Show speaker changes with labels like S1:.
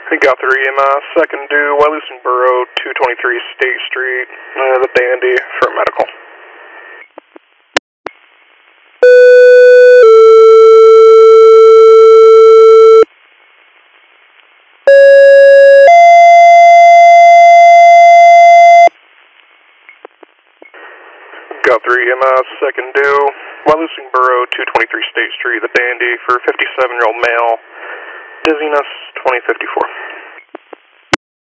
S1: Got 3 second due, Wyalusing Borough, 223 State Street, the Dandy for medical. Got 3 second due, Wyalusing Borough, 223 State Street, the Dandy for 57-year-old male, dizziness 2054.